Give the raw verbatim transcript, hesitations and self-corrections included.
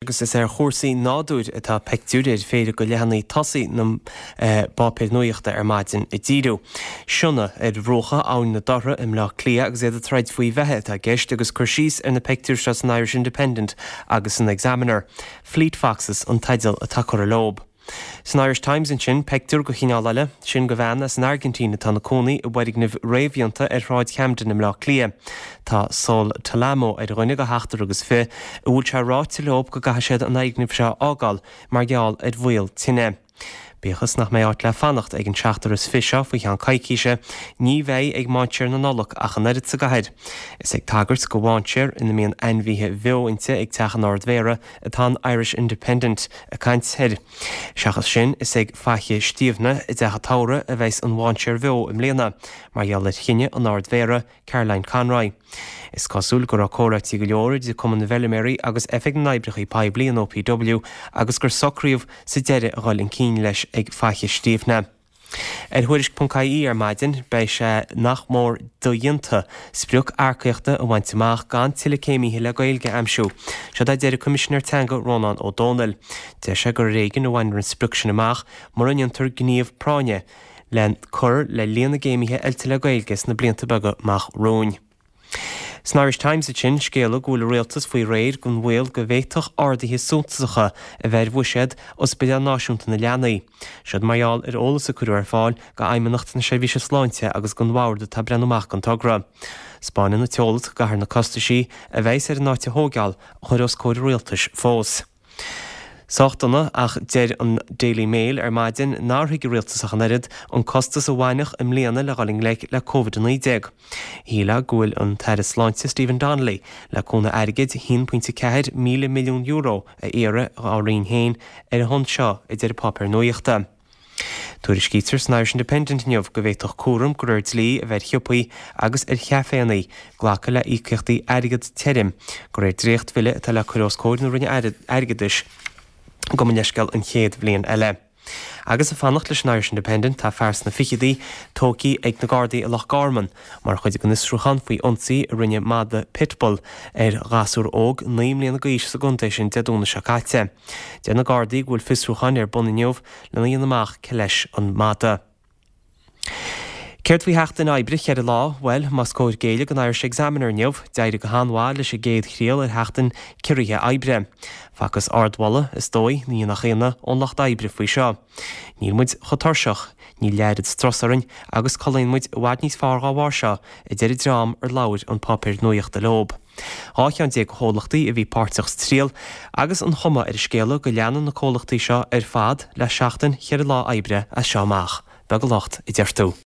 agus is ar chósaí nádúid atá pectúid féidir go lehannaí tosaí na bápéir nuochta ar maidin i ddíú. Sionna ar bhrócha ann na dara im lá clia agus éad a treid faoi bheitthe a gceist agus chuirsís ar na pectúr se an Irish Independent agus an Examiner. Fleet Foxes an taidial a takear a lob. San Irish Times in sin pectúr go chineáile sin go bhheanna san Argentína tá na cónaí i bhaidigh réimhionanta ar ráid Camden im lá clia. Tá Sol Talamo ar roinine go heachtar agus fé a bhúil se ráit lob go gatha séad an aignimh se ágáil mar geall ar bhfuil tinine. Bíchas nach mé áit le fannacht ag an seachtar is fisio faoi an caiiciise, ní bheith ag máintear na nolach ach an erid sa gahead. Is ag tagart go bhaintear ina míon einmhíthe bheointe ag teachan ardmhéire atá Irish Independent a caint head. Seachas sin is ag faiche stíomhna i d decha tára a bheits an bhaintear bheo im léana, mar geall le chinne an ardmhéire Caroline Conroy. Is cosúil gur a cóireachtaí go leor de cuman na Velleméry agus effeig na naibrichaí paibh bliain ó P W agus gur socríomh sa deire a gháil in cín leis ag faiche stíomhna. Er thuiris punt cé í ar maidin bei sé nach mór do dionanta spriúch arcaíochta a bhaintteach gan tilecéimí le gailge amsú. Se dá deir Commissioner Tango Ronan O'Donnell. De sé gur réigen a bhainir an spriúch sin amach mar an iontar gníomh práine len chur le líana géimithe eilte le gailges na blianta baga mach róin. San Irish Times a sin scéala gúil réaltas faoi réir gon bhfuil go bhéitoch ardaithe súntasacha a bheith bhuisead os bid an náisiúnta na leanaí. Siad maiall ar ólas a cuiú ar fáil go aimimenacht na sé bhí se sláinte agus gon bhhairda tá brenamach an tugra. Spáine na teolat gahar na costaisí a bheits ar an náite thógeall a chuir os cóir réaltas fós. Sáchtanna ach deir an Daily Mail ar maidin nárthaigh réaltasach an erid an costas a bhainech im léana le galing le le COVID nineteen. Híla gúil an teire sláinte Stephen Donnelly le cóna airgid one point four míle milliún euro a éire á rion héin ar a hon seo i deir papar nuochta. Tuair scítar san Irish Independent neamh go bhéitoch cuaram go raibh lí a bheith thioppaí agus ar cheaféanaí ghlacha le íceachtaí airgid teirim go raibh dréocht file tá le chuirós cóir na rinne airgidis go leisceil an chéad bblion eile. Agus a fannacht leis an Irish Independent tá fears na fichidaí tócaí ag na Gardaí a Loch Garman, mar chuid go nisrúchan faoi ionsaí a rinne Mada Pitbull ar gasúr óg naim líana gaís sa guntéis sin deadúna se caite. De na Gardaí bhfuil fisrúchan ar bunneomh le naon amach ce leis an Mada. Ceirt bhí heachta in oibre chead a lá, well, mas cóir géile an Irish Examiner neamh, deir go háháil leis a géad chríal ar heachtain cirithe oibre. Facas ardwalla is dói ní nach chéana ón lacht oibre faoi seo. Níl muid chotarseach, ní leirid strasarin agus choléon muid bhaid níos fearr á bhar seo i deidir drám ar labhair an papir nuochta lob. Háith an déag chólachtaí a bhí páirteach tríal agus an chuma ar scéala go leanan na cólachtaí seo ar fad le seachtain chead a lá oibre a seoamach. Beag a locht i ddeirtú.